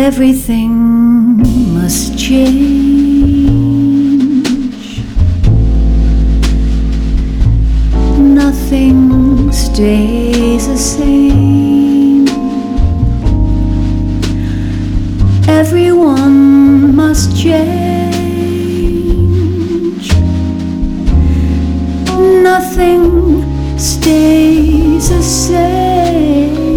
Everything must change. Nothing stays the same. Everyone must change. Nothing stays the same.